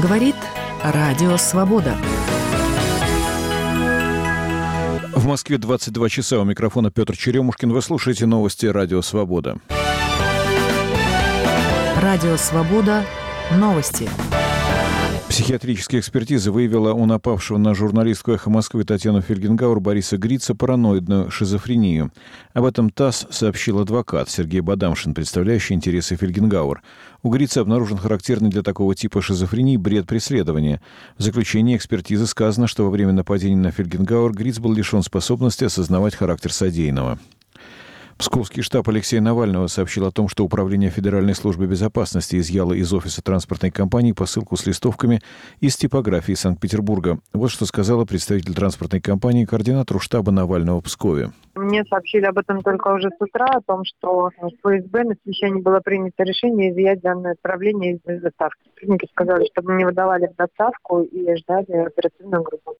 Говорит Радио Свобода. В Москве 22 часа. У микрофона Петр Черемушкин. Вы слушаете новости Радио Свобода. Радио Свобода. Новости. Психиатрическая экспертиза выявила у напавшего на журналистку «Эхо Москвы» Татьяну Фельгенгауэр Бориса Грица параноидную шизофрению. Об этом ТАСС сообщил адвокат Сергей Бадамшин, представляющий интересы Фельгенгауэр. У Грица обнаружен характерный для такого типа шизофрении бред преследования. В заключении экспертизы сказано, что во время нападения на Фельгенгауэр Гриц был лишен способности осознавать характер содеянного. Псковский штаб Алексея Навального сообщил о том, что Управление Федеральной службы безопасности изъяло из офиса транспортной компании посылку с листовками из типографии Санкт-Петербурга. Вот что сказала представитель транспортной компании координатору штаба Навального в Пскове. Мне сообщили об этом только уже с утра, о том, что в ФСБ на совещании было принято решение изъять данное отправление из доставки. Сотрудники сказали, чтобы не выдавали в доставку и ждали оперативную группу.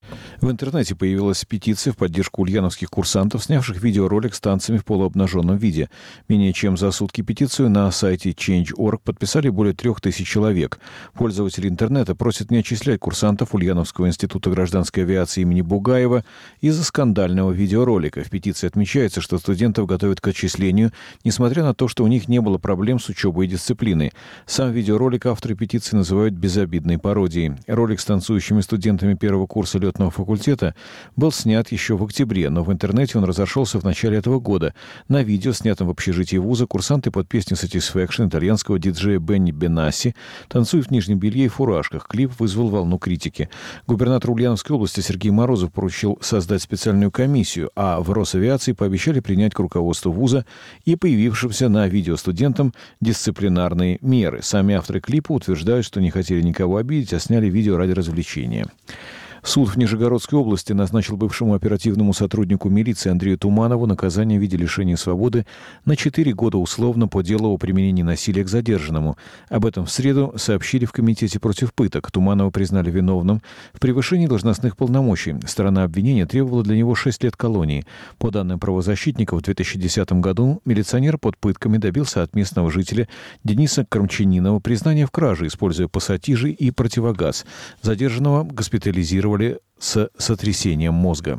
В интернете появилась петиция в поддержку ульяновских курсантов, снявших видеоролик с танцами в полуобнаженном виде. Менее чем за сутки петицию на сайте Change.org подписали более 3000 человек. Пользователи интернета просят не отчислять курсантов Ульяновского института гражданской авиации имени Бугаева из-за скандального видеоролика. В петиции отмечается, что студентов готовят к отчислению, несмотря на то, что у них не было проблем с учебой и дисциплиной. Сам видеоролик авторы петиции называют безобидной пародией. Ролик с танцующими студентами первого курса летного факультета был снят еще в октябре, но в интернете он разошелся в начале этого года. На видео, снятом в общежитии вуза, курсанты под песню Satisfaction итальянского диджея Бенни Бенасси танцуют в нижнем белье и фуражках. Клип вызвал волну критики. Губернатор Ульяновской области Сергей Морозов поручил создать специальную комиссию, а в Росавиации пообещали принять к руководству вуза и появившимся на видео студентам дисциплинарные меры. Сами авторы клипа утверждают, что не хотели никого обидеть, а сняли видео ради развлечения. Суд в Нижегородской области назначил бывшему оперативному сотруднику милиции Андрею Туманову наказание в виде лишения свободы на 4 года условно по делу о применении насилия к задержанному. Об этом в среду сообщили в Комитете против пыток. Туманова признали виновным в превышении должностных полномочий. Сторона обвинения требовала для него 6 лет колонии. По данным правозащитников, в 2010 году милиционер под пытками добился от местного жителя Дениса Кормчанинова признания в краже, используя пассатижи и противогаз. Задержанного госпитализировали с сотрясением мозга.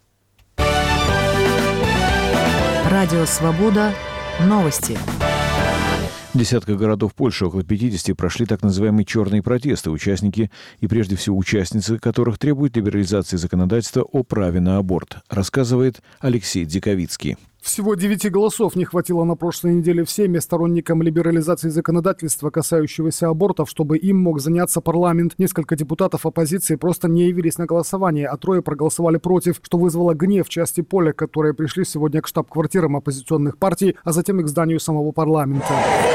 Радио Свобода. Новости. В десятках городов Польши, около 50, прошли так называемые черные протесты, участники и прежде всего участницы которых требуют либерализации законодательства о праве на аборт, рассказывает Алексей Диковицкий. Всего 9 голосов не хватило на прошлой неделе в Сейме сторонникам либерализации законодательства, касающегося абортов, чтобы им мог заняться парламент. Несколько депутатов оппозиции просто не явились на голосование, а 3 проголосовали против, что вызвало гнев части поляк, которые пришли сегодня к штаб-квартирам оппозиционных партий, а затем и к зданию самого парламента.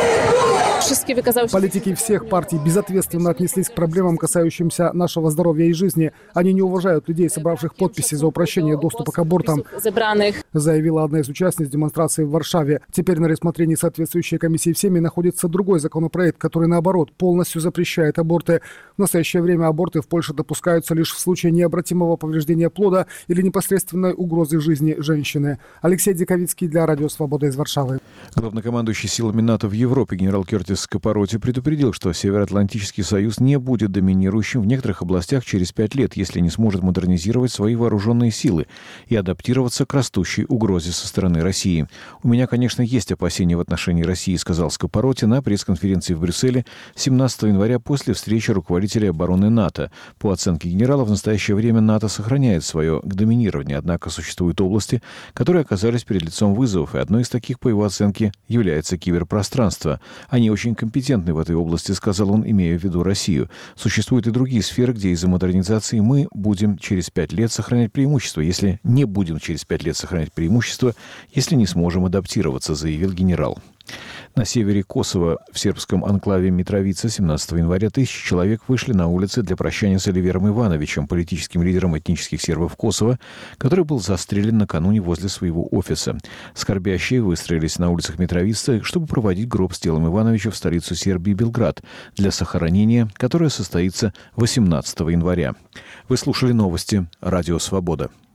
Политики всех партий безответственно отнеслись к проблемам, касающимся нашего здоровья и жизни. Они не уважают людей, собравших подписи за упрощение доступа к абортам, заявила одна из участниц демонстрации в Варшаве. Теперь на рассмотрении соответствующей комиссии в Сейме находится другой законопроект, который, наоборот, полностью запрещает аборты. В настоящее время аборты в Польше допускаются лишь в случае необратимого повреждения плода или непосредственной угрозы жизни женщины. Алексей Диковицкий для Радио Свобода из Варшавы. Главнокомандующий силами НАТО в Европе генерал Кертис Скопороти предупредил, что Североатлантический союз не будет доминирующим в некоторых областях через 5 лет, если не сможет модернизировать свои вооруженные силы и адаптироваться к растущей угрозе со стороны России. «У меня, конечно, есть опасения в отношении России», сказал Скопороти на пресс-конференции в Брюсселе 17 января после встречи руководителей обороны НАТО. По оценке генерала, в настоящее время НАТО сохраняет свое доминирование, однако существуют области, которые оказались перед лицом вызовов, и одной из таких, по его оценке, является киберпространство. Они очень компетентны в этой области, сказал он, имея в виду Россию. Существуют и другие сферы, где из-за модернизации мы будем через 5 лет сохранять преимущество, если не будем через 5 лет сохранять преимущество, если не сможем адаптироваться, заявил генерал. На севере Косово, в сербском анклаве Митровица, 17 января 1000 человек вышли на улицы для прощания с Оливером Ивановичем, политическим лидером этнических сербов Косово, который был застрелен накануне возле своего офиса. Скорбящие выстроились на улицах Митровицы, чтобы проводить гроб с телом Ивановича в столицу Сербии Белград для захоронения, которое состоится 18 января. Вы слушали новости Радио Свобода.